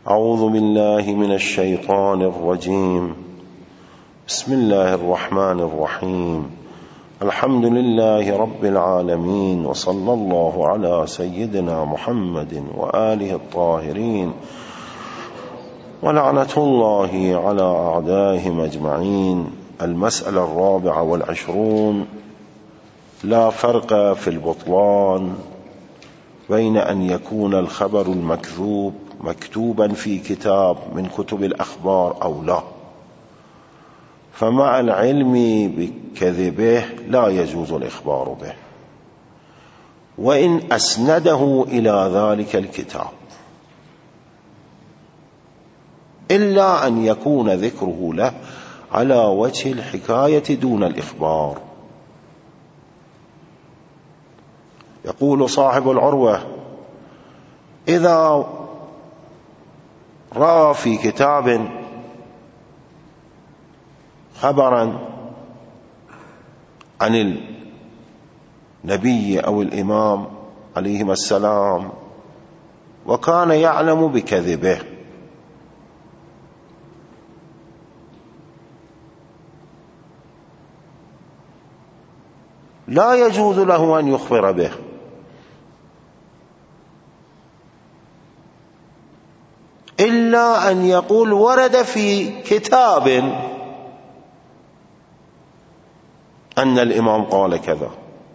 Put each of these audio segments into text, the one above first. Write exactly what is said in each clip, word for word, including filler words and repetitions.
أعوذ بالله من الشيطان الرجيم. بسم الله الرحمن الرحيم. الحمد لله رب العالمين، وصلى الله على سيدنا محمد وآله الطاهرين، ولعنة الله على أعدائهم أجمعين. المسألة الرابعة والعشرون: لا فرق في البطلان بين أن يكون الخبر المكذوب مكتوبا في كتاب من كتب الأخبار أو لا، فمع العلم بكذبه لا يجوز الإخبار به وإن أسنده إلى ذلك الكتاب، إلا أن يكون ذكره له على وجه الحكاية دون الإخبار. يقول صاحب العروة: إذا رأى في كتاب خبرا عن النبي أو الإمام عليهما السلام وكان يعلم بكذبه، لا يجوز له أن يخبر به، إلا أن يقول ورد في كتاب أن الإمام قال كذا.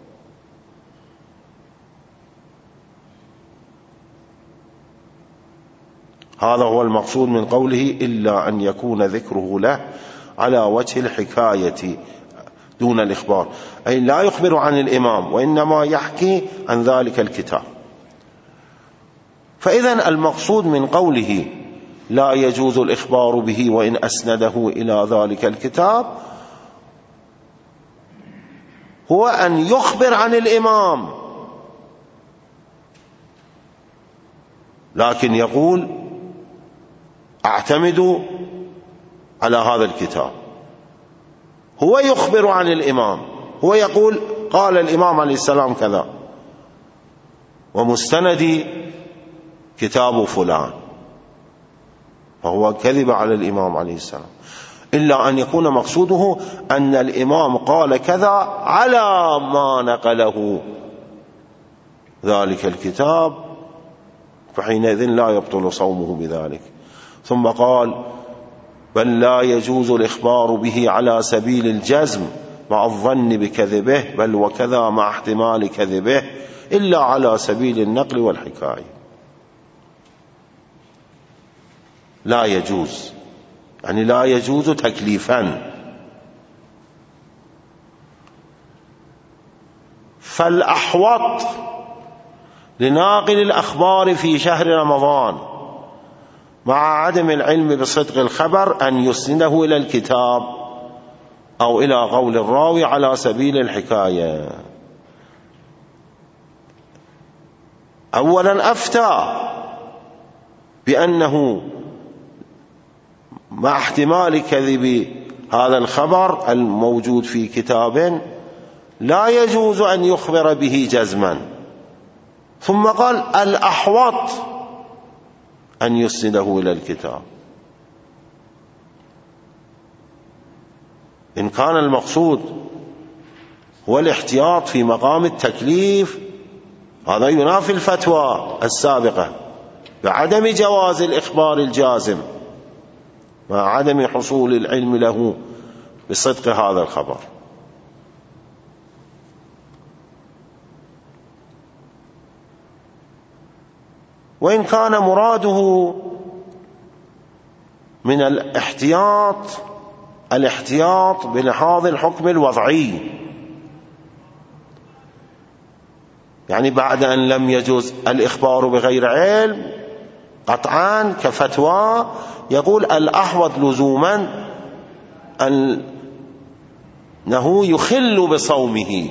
هذا هو المقصود من قوله إلا أن يكون ذكره له على وجه الحكاية دون الإخبار، أي لا يخبر عن الإمام وإنما يحكي عن ذلك الكتاب. فإذن المقصود من قوله لا يجوز الإخبار به وإن أسنده إلى ذلك الكتاب هو أن يخبر عن الإمام، لكن يقول أعتمد على هذا الكتاب. هو يخبر عن الإمام، هو يقول قال الإمام عليه السلام كذا ومستندي كتاب فلان، فهو كذب على الإمام عليه السلام، إلا أن يكون مقصوده أن الإمام قال كذا على ما نقله ذلك الكتاب، فحينئذ لا يبطل صومه بذلك. ثم قال: بل لا يجوز الإخبار به على سبيل الجزم مع الظن بكذبه، بل وكذا مع احتمال كذبه، إلا على سبيل النقل والحكاية. لا يجوز يعني لا يجوز تكليفا. فالأحوط لناقل الأخبار في شهر رمضان مع عدم العلم بصدق الخبر أن يسنده إلى الكتاب أو إلى قول الراوي على سبيل الحكاية. أولا أفتى بأنه مع احتمال كذب هذا الخبر الموجود في كتاب لا يجوز أن يخبر به جزما، ثم قال الأحوط أن يسنده إلى الكتاب. إن كان المقصود هو الاحتياط في مقام التكليف، هذا ينافي الفتوى السابقة بعدم جواز الإخبار الجازم مع عدم حصول العلم له بصدق هذا الخبر. وإن كان مراده من الاحتياط الاحتياط بلحاظ الحكم الوضعي، يعني بعد أن لم يجوز الإخبار بغير علم قطعا كفتوى، يقول الأحوط لزوما أنه يخل بصومه،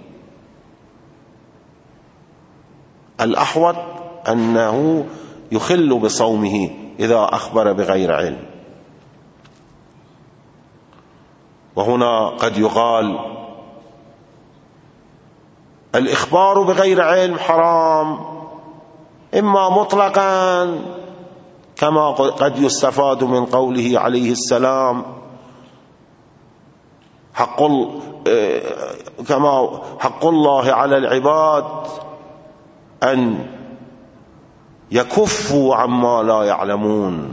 الأحوط أنه يخل بصومه إذا أخبر بغير علم. وهنا قد يقال الإخبار بغير علم حرام، إما مطلقا كما قد يستفاد من قوله عليه السلام حق كما حق الله على العباد أن يكفوا عما لا يعلمون.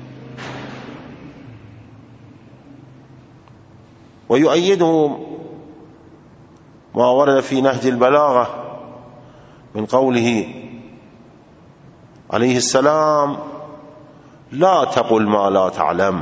ويؤيده ما ورد في نهج البلاغة من قوله عليه السلام لا تقل ما لا تعلم.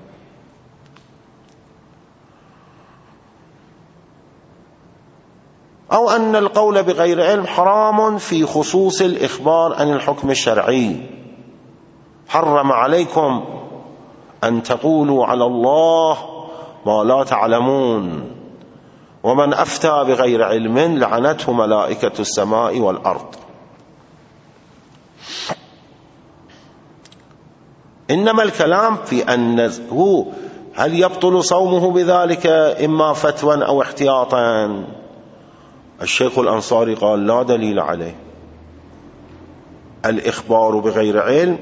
أو أن القول بغير علم حرام في خصوص الإخبار عن الحكم الشرعي، حرم عليكم أن تقولوا على الله ما لا تعلمون، ومن أفتى بغير علم لعنته ملائكة السماء والأرض. إنما الكلام في أنه هل يبطل صومه بذلك إما فتوى أو احتياطا. الشيخ الأنصاري قال لا دليل عليه. الإخبار بغير علم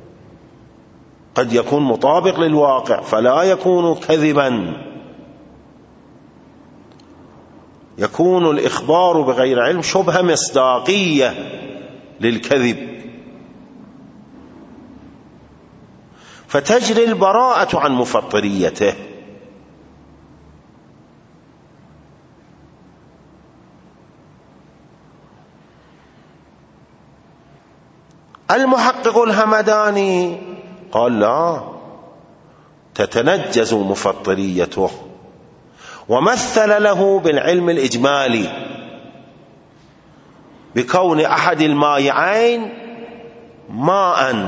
قد يكون مطابق للواقع فلا يكون كذبا، يكون الإخبار بغير علم شبهة مصداقية للكذب، فتجري البراءة عن مفطريته. المحقق الهمداني قال لا، تتنجز مفطريته، ومثل له بالعلم الإجمالي بكون أحد المائعين ماء،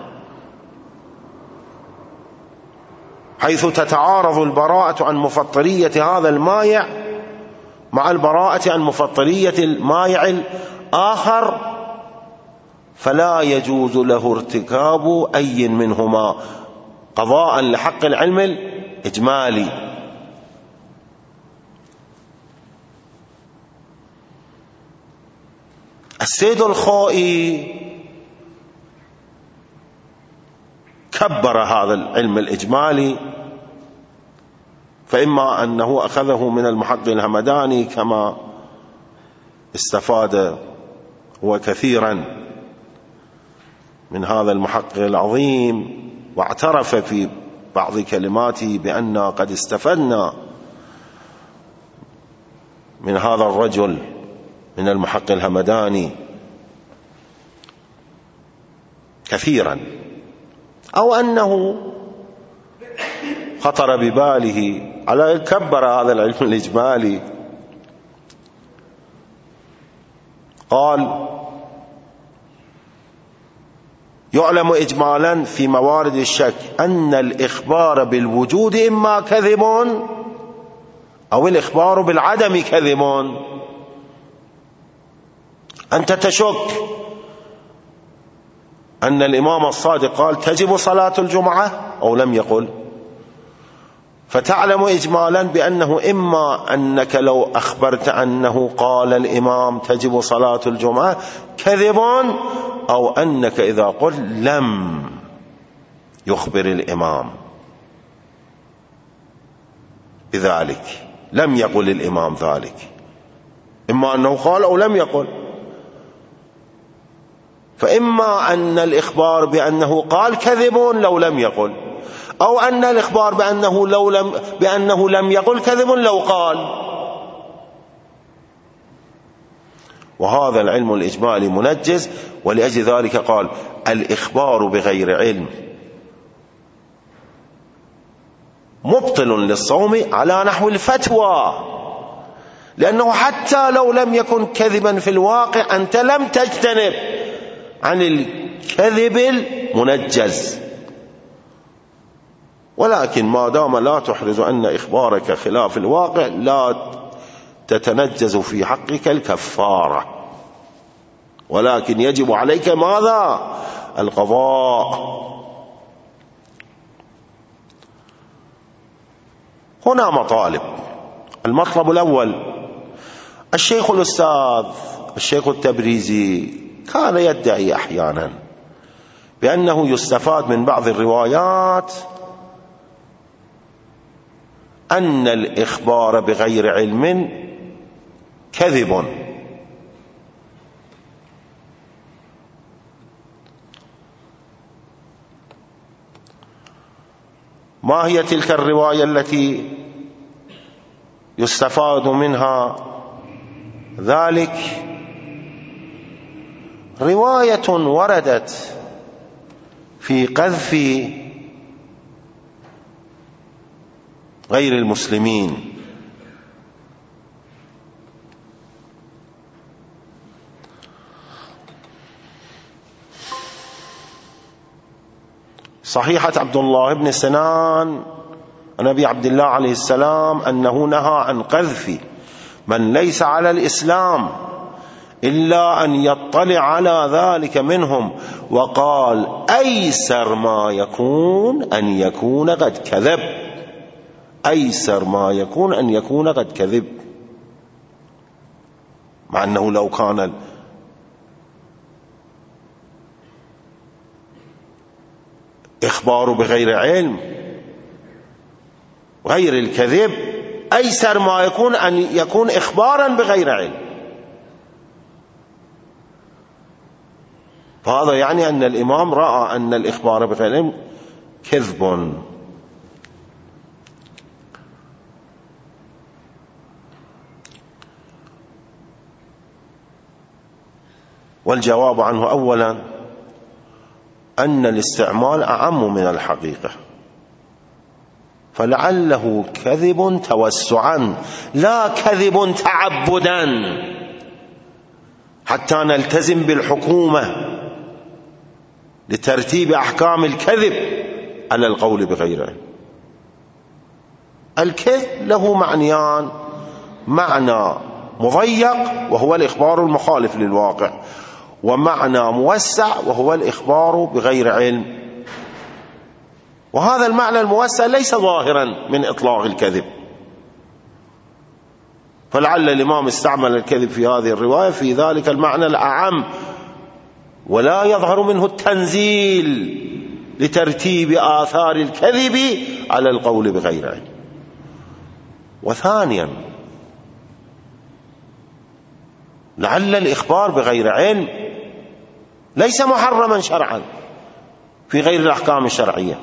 حيث تتعارض البراءة عن مفطرية هذا المائع مع البراءة عن مفطرية المائع الآخر، فلا يجوز له ارتكاب أي منهما قضاء لحق العلم الإجمالي. السيد الخوئي كبر هذا العلم الإجمالي، فإما أنه أخذه من المحقق الهمداني كما استفاد هو كثيرا من هذا المحقق العظيم، واعترف في بعض كلماته بأن قد استفدنا من هذا الرجل من المحقق الهمداني كثيرا، أو أنه خطر بباله على كبر هذا العلم الإجمالي. قال يعلم إجمالا في موارد الشك أن الإخبار بالوجود إما كذب أو الإخبار بالعدم كذب. أنت تشك أن الإمام الصادق قال تجب صلاة الجمعة أو لم يقل، فتعلم إجمالا بأنه إما أنك لو أخبرت أنه قال الإمام تجب صلاة الجمعة كذب، أو أنك إذا قلت لم يخبر الإمام بذلك، لم يقل الإمام ذلك، إما أنه قال أو لم يقل. فإما أن الإخبار بأنه قال كذب لو لم يقل، أو أن الإخبار بأنه, لو لم, بأنه لم يقل كذب لو قال. وهذا العلم الإجمالي منجز، ولأجل ذلك قال الإخبار بغير علم مبطل للصوم على نحو الفتوى، لأنه حتى لو لم يكن كذبا في الواقع أنت لم تجتنب عن الكذب المنجز. ولكن ما دام لا تحرز أن إخبارك خلاف الواقع لا تتنجز في حقك الكفارة، ولكن يجب عليك ماذا؟ القضاء. هنا مطالب. المطلب الأول، الشيخ الأستاذ الشيخ التبريزي كان يدعي أحيانا بأنه يستفاد من بعض الروايات أن الإخبار بغير علم كذب. ما هي تلك الرواية التي يستفاد منها ذلك؟ رواية وردت في قذف غير المسلمين، صحيحة عبد الله بن سنان عن أبي عبد الله عليه السلام أنه نهى عن قذف من ليس على الإسلام إلا أن يطلع على ذلك منهم، وقال أيسر ما يكون أن يكون قد كذب، أيسر ما يكون أن يكون قد كذب، مع أنه لو كان الإخبار بغير علم غير الكذب أيسر ما يكون أن يكون إخبارا بغير علم، فهذا يعني أن الإمام رأى أن الإخبار بغير علم كذب. والجواب عنه أولا أن الاستعمال أعم من الحقيقة، فلعله كذب توسعا لا كذب تعبدا حتى نلتزم بالحكومة لترتيب أحكام الكذب على القول بغير علم. الكذب له معنيان: معنى مضيق وهو الإخبار المخالف للواقع، ومعنى موسع وهو الإخبار بغير علم. وهذا المعنى الموسع ليس ظاهرا من إطلاق الكذب، فلعل الإمام استعمل الكذب في هذه الرواية في ذلك المعنى الأعم، ولا يظهر منه التنزيل لترتيب آثار الكذب على القول بغير علم. وثانيا لعل الإخبار بغير علم ليس محرما شرعا في غير الأحكام الشرعية،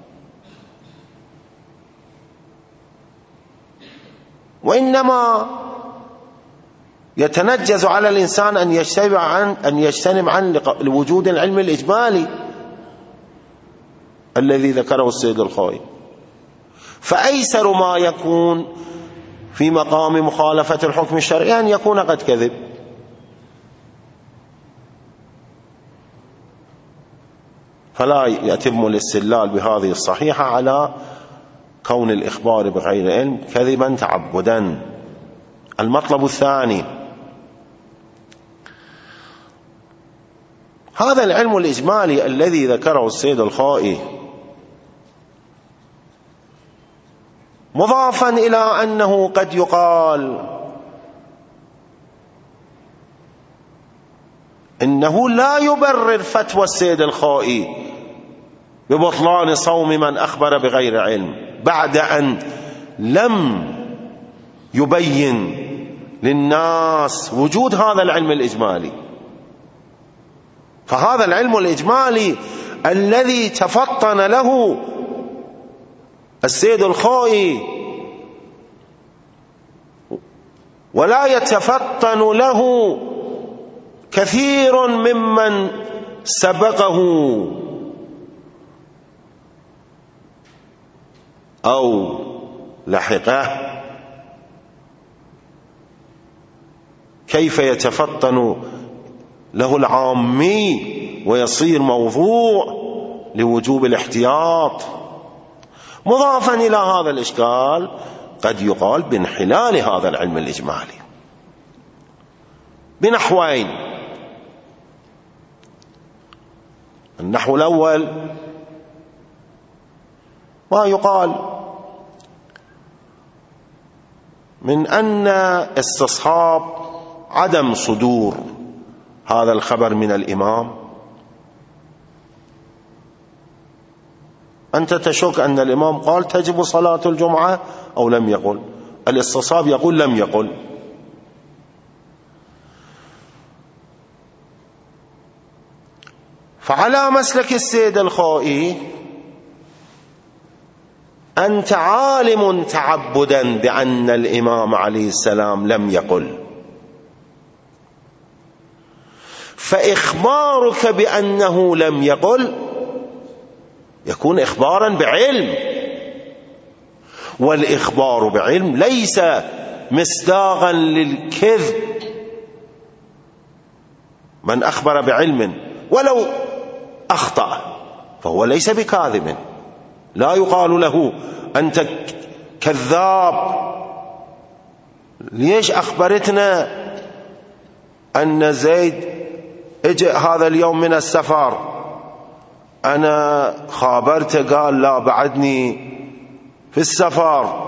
وإنما يتنجز على الإنسان أن يجتنب عن أن يجتنب عن لوجود العلم الإجمالي الذي ذكره السيد الخوئي. فأيسر ما يكون في مقام مخالفة الحكم الشرعي أن يكون قد كذب. فلا يتم الاستدلال بهذه الصحيحة على كون الإخبار بغير علم كذبا تعبدا. المطلب الثاني: هذا العلم الإجمالي الذي ذكره السيد الخوئي مضافا إلى أنه قد يقال إنه لا يبرر فتوى السيد الخوئي ببطلان صوم من أخبر بغير علم بعد أن لم يبين للناس وجود هذا العلم الإجمالي. فهذا العلم الإجمالي الذي تفطن له السيد الخوئي ولا يتفطن له كثير ممن سبقه أو لحقه، كيف يتفطن له العامي ويصير موضوع لوجوب الاحتياط؟ مضافا إلى هذا الإشكال قد يقال بانحلال هذا العلم الإجمالي بنحوين: النحو الأول ما يقال من أن استصحاب عدم صدور هذا الخبر من الإمام أنت تشك أن الإمام قال تجب صلاة الجمعة أو لم يقل. الاستصحاب يقول لم يقل. فعلى مسلك السيد الخوئي أنت عالم تعبدا بأن الإمام عليه السلام لم يقل، فإخبارك بأنه لم يقل يكون إخبارا بعلم، والإخبار بعلم ليس مصداقا للكذب. من أخبر بعلم ولو أخطأ فهو ليس بكاذب، لا يقال له أنت كذاب. ليش أخبرتنا أن زيد اجى هذا اليوم من السفر، أنا خابرته قال لا بعدني في السفر.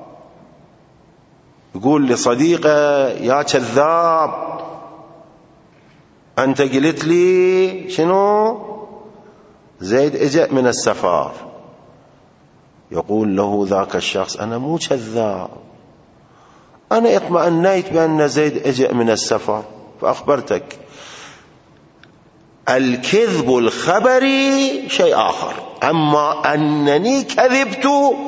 يقول لصديقه يا كذاب أنت قلت لي شنو زيد اجى من السفر. يقول له ذاك الشخص أنا مو كذاب، أنا اطمأنيت بأن زيد اجى من السفر فأخبرتك. الكذب الخبري شيء آخر، أما أنني كذبت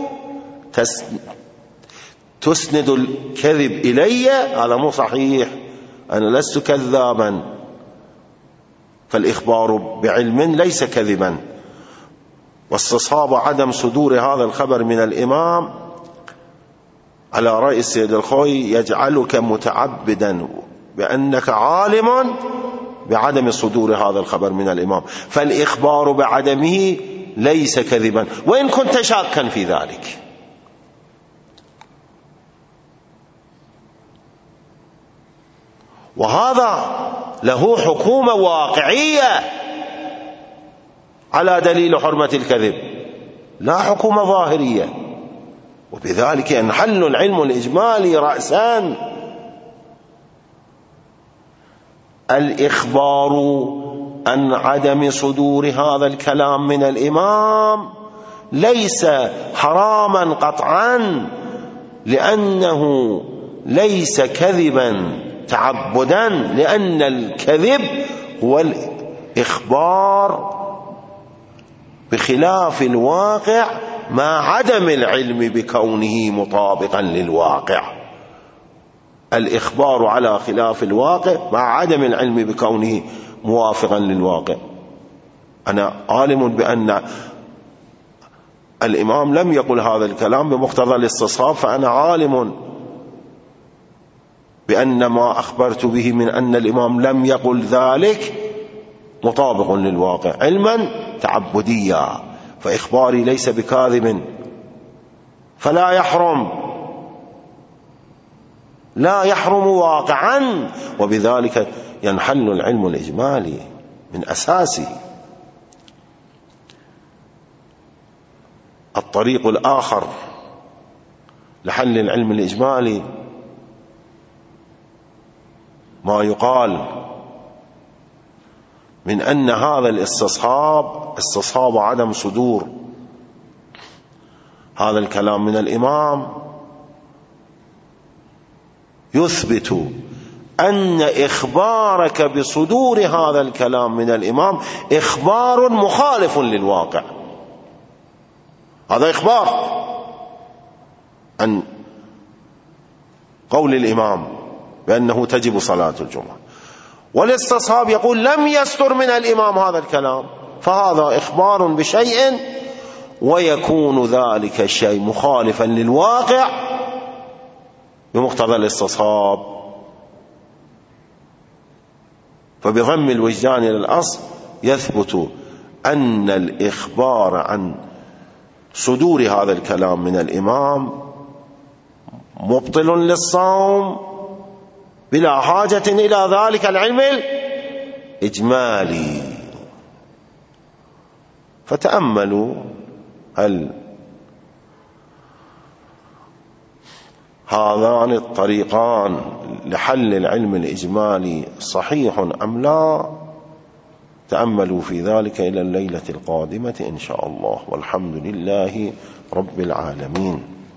تسند الكذب إلي هذا مو صحيح، أنا لست كذابا. فالإخبار بعلم ليس كذبا. واستصحاب عدم صدور هذا الخبر من الإمام على رأي السيد الخوئي يجعلك متعبدا بأنك عالم بعدم صدور هذا الخبر من الإمام، فالإخبار بعدمه ليس كذبا وإن كنت شاكا في ذلك. وهذا له حكومة واقعية على دليل حرمة الكذب، لا حكومة ظاهرية. وبذلك ينحل العلم الإجمالي رأسا. الإخبار عن عدم صدور هذا الكلام من الإمام ليس حراما قطعا، لأنه ليس كذبا تعبدا، لأن الكذب هو الإخبار بخلاف الواقع مع عدم العلم بكونه مطابقا للواقع. الإخبار على خلاف الواقع مع عدم العلم بكونه موافقا للواقع. أنا عالم بأن الإمام لم يقل هذا الكلام بمقتضى الاستصحاب، فأنا عالم بأن ما أخبرت به من أن الإمام لم يقل ذلك مطابق للواقع علما تعبديا، فإخباري ليس بكاذب، فلا يحرم لا يحرم واقعا. وبذلك ينحل العلم الإجمالي من أساسه. الطريق الآخر لحل العلم الإجمالي ما يقال من أن هذا الاستصحاب استصحاب عدم صدور هذا الكلام من الإمام يثبت أن إخبارك بصدور هذا الكلام من الإمام إخبار مخالف للواقع. هذا إخبار عن قول الإمام بأنه تجب صلاة الجمعة، والاستصحاب يقول لم يصدر من الإمام هذا الكلام، فهذا إخبار بشيء ويكون ذلك الشيء مخالفا للواقع بمقتضى الاستصحاب. فبضم الوجدان إلى الأصل يثبت أن الإخبار عن صدور هذا الكلام من الإمام مبطل للصوم بلا حاجة إلى ذلك العلم الإجمالي. فتأملوا هل هذان الطريقان لحل العلم الإجمالي صحيح أم لا؟ تأملوا في ذلك إلى الليلة القادمة إن شاء الله، والحمد لله رب العالمين.